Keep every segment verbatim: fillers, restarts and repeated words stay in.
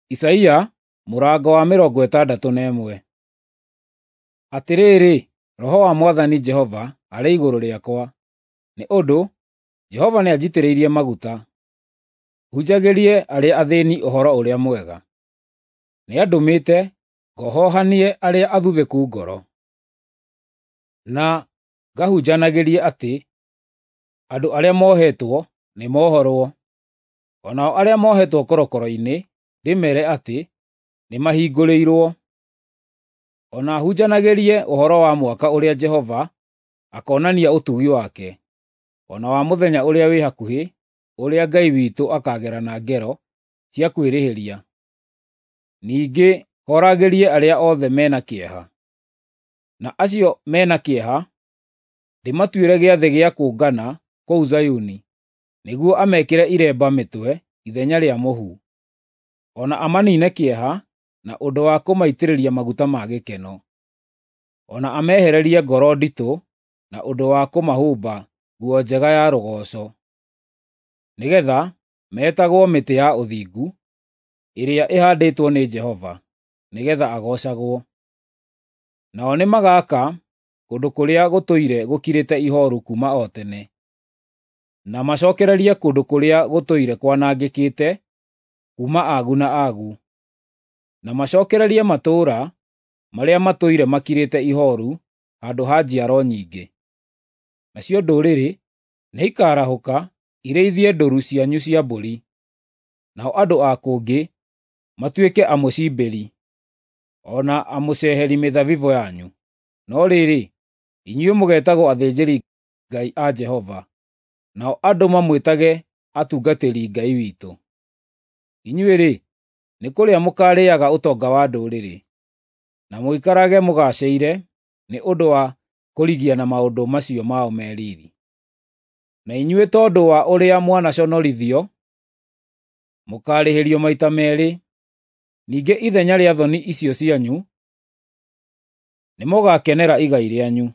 Isaia mũrango wa mĩrongo ĩtandatũ na ĩmwe. Atĩrĩrĩ, Roho wa Mwathani Jehova arĩ igũrũ rĩakwa, nĩ ũndũ Jehova nĩanjitĩrĩirie maguta, hunjagĩrie arĩa athĩĩni ũhoro ũrĩa mwega. Nĩandũmĩte ngohohanie arĩa athuthĩku ngoro, na ngahunjanagĩrie atĩ andũ arĩa mohetwo nĩ mohorwo, o nao arĩa mohetwo korokoro-inĩ ndĩmeere atĩ nĩmahingũrĩirwo. O na hunjanagĩrie ũhoro wa mwaka ũrĩa Jehova akoonania ũtugi wake, o na wa mũthenya ũrĩa wĩ hakuhĩ, ũrĩa Ngai witũ akaagerana ngero cia kwĩrĩhĩria. Ningĩ horagĩrie arĩa othe mena kĩeha, na acio mena kĩeha ndĩmatuĩre gĩathĩ gĩa kũngana kũu Zayuni, nĩguo amekĩre iremba mĩtwe ithenya rĩa mũhu, o na amaniine kĩeha na ũndũ wa kũmaitĩrĩria maguta ma gĩkeno, o na amehererie ngoro nditũ na ũndũ wa kũmahumba nguo njega ya rogoco, nĩgeetha metagwo mĩtĩ ya ũthingu, ĩrĩa ĩhaandĩtwo nĩ Jehova, nĩgeetha agoocagwo. Nao nĩmagaaka kũndũ kũrĩa gũtũire gũkirĩte ihooru kuuma o tene, na macookererie kũndũ kũrĩa gũtũire kwanangĩkĩte kuuma agu na agu, na macookererie matũũra marĩa matũire makirĩte ihooru handũ ha njiaro nyingĩ. Nacio ndũrĩrĩ nĩikarahũka irĩithie ndũũru cianyu cia mbũri, nao andũ a kũngĩ matuĩke amũcimbĩri, o na amũceheri mĩthabibũ yanyu. No rĩrĩ, inyuĩ mũgeetagwo athĩnjĩri-Ngai a Jehova, nao andũ mamwĩtage atungatĩri Ngai witũ. Inyuĩ-rĩ, nĩ kũrĩa mũkaarĩĩaga ũtonga wa ndũrĩrĩ, na mũikarage mũgaacĩire nĩ ũndũ wa kũrigia na maũndũ macio mao me riiri. Na inyuĩ tondũ wa ũrĩa mwanaconorithio, mũkaarĩhĩrio maita meerĩ. Ningĩ ithenya rĩa thoni icio cianyu nĩmũgakenera igai rĩanyu.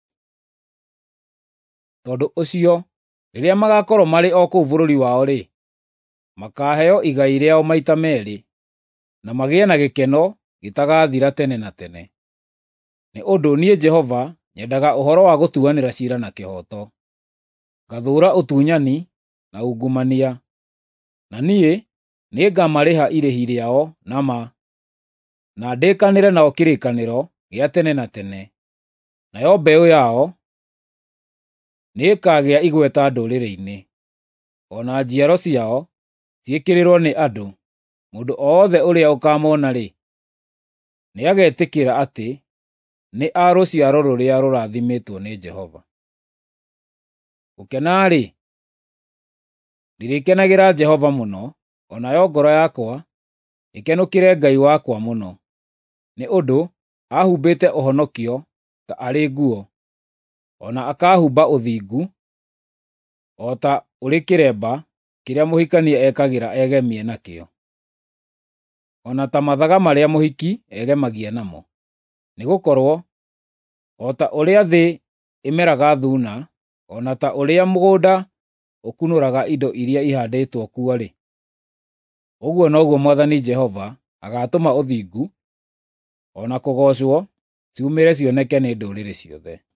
Tondũ ũcio, rĩrĩa magaakorwo marĩ o kũu bũrũri wao-rĩ, makaaheo igai rĩao maita meerĩ, na magĩe na gĩkeno gĩtagathira tene na tene. Nĩ ũndũ niĩ Jehova nyendaga ũhoro wa gũtuanĩra ciira na kĩhooto, ngathũũra ũtunyani na ungumania, na niĩ nĩngamarĩha irĩhi rĩao na ma, na ndĩĩkanĩre nao kĩrĩkanĩro gĩa tene na tene. Nayo mbeũ yao nĩĩkagĩa igweta ndũrĩrĩ-inĩ, o na njiaro ciao ciĩkĩrĩrwo nĩ andũ. Mũndũ o wothe ũrĩa ũkaamona-rĩ, nĩagetĩkĩra atĩ nĩ a rũciaro rũrĩa rũrathimĩtwo nĩ Jehova. Gũkena-rĩ, ndĩrĩkenagĩra Jehova mũno, o nayo ngoro yakwa ĩkenũkĩre Ngai wakwa mũno, nĩ ũndũ aahumbĩte ũhonokio ta arĩ nguo, o na akaahumba ũthingu o ta ũrĩ kĩremba kĩrĩa mũhikania ekagĩra egemie nakĩo, o na ta mathaga marĩa mũhiki egemagia namo. Nĩgũkorwo o ta ũrĩa thĩ ĩmeraga thuuna, o na ta ũrĩa mũgũnda ũkunũraga indo iria ihaandĩtwo kuo-rĩ, ũguo noguo Mwathani Jehova agaatũma ũthingu o na kũgoocwo ciumĩre cioneke nĩ ndũrĩrĩ ciothe.